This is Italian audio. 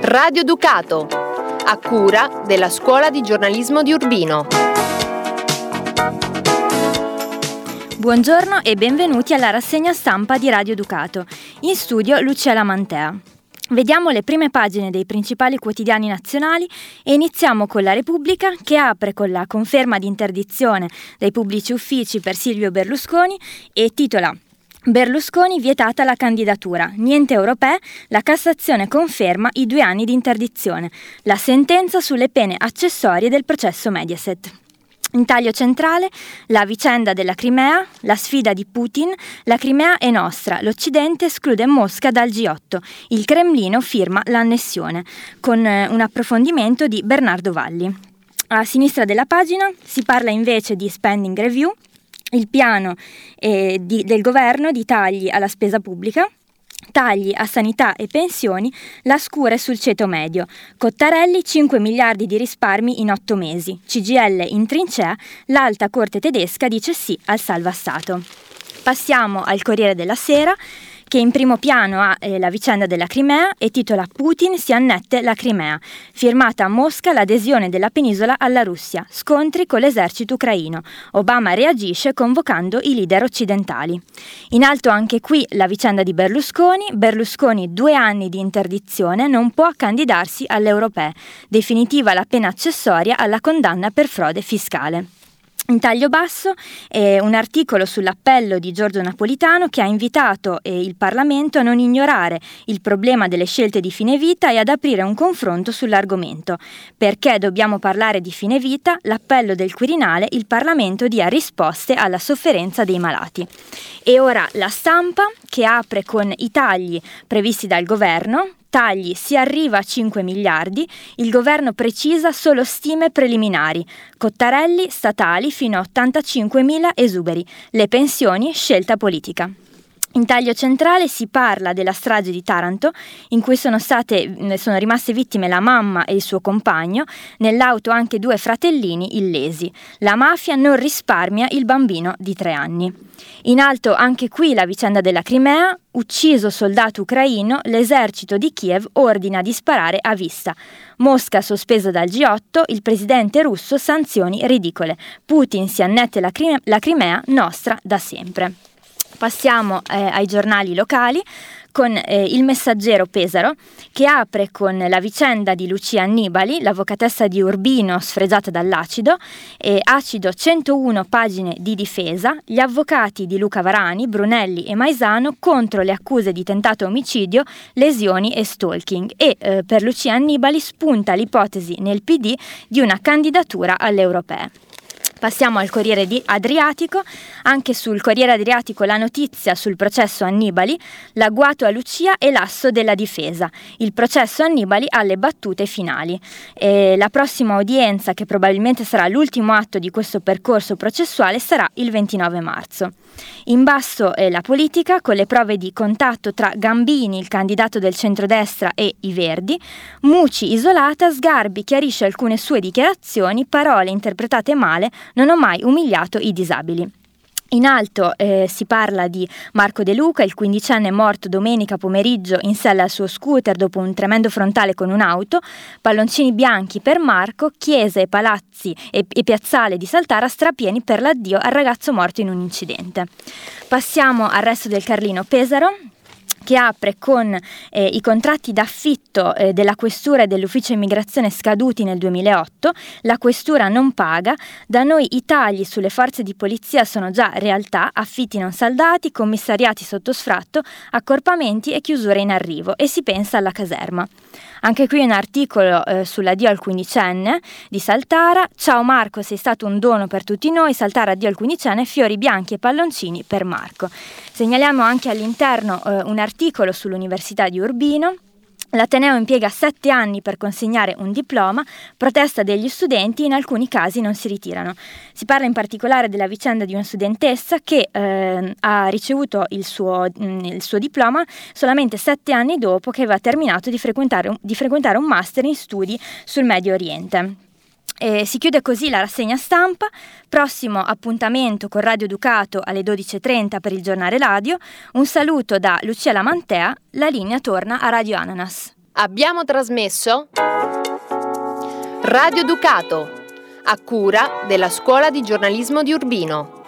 Radio Ducato, a cura della Scuola di Giornalismo di Urbino. Buongiorno e benvenuti alla rassegna stampa di Radio Ducato. In studio Lucia Lamantea. Vediamo le prime pagine dei principali quotidiani nazionali e iniziamo con La Repubblica, che apre con la conferma di interdizione dai pubblici uffici per Silvio Berlusconi e titola: Berlusconi vietata la candidatura, niente europee, la Cassazione conferma i 2 anni di interdizione, la sentenza sulle pene accessorie del processo Mediaset. In taglio centrale, la vicenda della Crimea, la sfida di Putin, la Crimea è nostra, l'Occidente esclude Mosca dal G8, il Cremlino firma l'annessione, con un approfondimento di Bernardo Valli. A sinistra della pagina si parla invece di spending review, il piano del governo di tagli alla spesa pubblica, tagli a sanità e pensioni, la scure sul ceto medio. Cottarelli 5 miliardi di risparmi in 8 mesi. CGIL in trincea, l'alta corte tedesca dice sì al salva Stato. Passiamo al Corriere della Sera, che in primo piano ha la vicenda della Crimea e titola Putin si annette la Crimea. Firmata a Mosca l'adesione della penisola alla Russia. Scontri con l'esercito ucraino. Obama reagisce convocando i leader occidentali. In alto anche qui la vicenda di Berlusconi. Berlusconi 2 anni di interdizione, non può candidarsi alle europee. Definitiva la pena accessoria alla condanna per frode fiscale. In taglio basso un articolo sull'appello di Giorgio Napolitano, che ha invitato il Parlamento a non ignorare il problema delle scelte di fine vita e ad aprire un confronto sull'argomento. Perché dobbiamo parlare di fine vita? L'appello del Quirinale, il Parlamento dia risposte alla sofferenza dei malati. E ora La Stampa, che apre con i tagli previsti dal governo. Tagli, si arriva a 5 miliardi, il governo precisa solo stime preliminari. Cottarelli, statali fino a 85.000 esuberi. Le pensioni, scelta politica. In taglio centrale si parla della strage di Taranto, in cui sono rimaste vittime la mamma e il suo compagno, nell'auto anche 2 fratellini illesi. La mafia non risparmia il bambino di 3 anni. In alto anche qui la vicenda della Crimea, ucciso soldato ucraino, l'esercito di Kiev ordina di sparare a vista. Mosca sospesa dal G8, il presidente russo sanzioni ridicole. Putin si annette la Crimea, nostra da sempre. Passiamo ai giornali locali con il Messaggero Pesaro, che apre con la vicenda di Lucia Annibali, l'avvocatessa di Urbino sfregiata dall'acido, acido 101 pagine di difesa, gli avvocati di Luca Varani, Brunelli e Maisano contro le accuse di tentato omicidio, lesioni e stalking e per Lucia Annibali spunta l'ipotesi nel PD di una candidatura alle europee. Passiamo al Corriere Adriatico. Anche sul Corriere Adriatico la notizia sul processo Annibali, l'agguato a Lucia e l'asso della difesa. Il processo Annibali alle battute finali. La prossima udienza, che probabilmente sarà l'ultimo atto di questo percorso processuale, sarà il 29 marzo. In basso la politica, con le prove di contatto tra Gambini, il candidato del centrodestra, e i Verdi. Muci isolata, Sgarbi chiarisce alcune sue dichiarazioni, parole interpretate male, non ho mai umiliato i disabili. In alto si parla di Marco De Luca, il 15enne morto domenica pomeriggio in sella al suo scooter dopo un tremendo frontale con un'auto. Palloncini bianchi per Marco, chiese, palazzi e piazzale di Saltara strapieni per l'addio al ragazzo morto in un incidente. Passiamo al resto del Carlino Pesaro, che apre con i contratti d'affitto della questura e dell'ufficio immigrazione scaduti nel 2008. La questura non paga, da noi i tagli sulle forze di polizia sono già realtà, affitti non saldati, commissariati sotto sfratto, accorpamenti e chiusure in arrivo, e si pensa alla caserma. Anche qui un articolo sull'addio al 15enne di Saltara. Ciao Marco, sei stato un dono per tutti noi. Saltara addio al 15enne, fiori bianchi e palloncini per Marco. Segnaliamo anche all'interno un articolo sull'Università di Urbino. L'Ateneo impiega 7 anni per consegnare un diploma, protesta degli studenti, in alcuni casi non si ritirano. Si parla in particolare della vicenda di una studentessa che ha ricevuto il suo diploma solamente 7 anni dopo che aveva terminato di frequentare un master in studi sul Medio Oriente. Si chiude così la rassegna stampa. Prossimo appuntamento con Radio Ducato alle 12.30 per il giornale radio. Un saluto da Lucia Lamantea, la linea torna a Radio Ananas. Abbiamo trasmesso Radio Ducato, a cura della Scuola di Giornalismo di Urbino.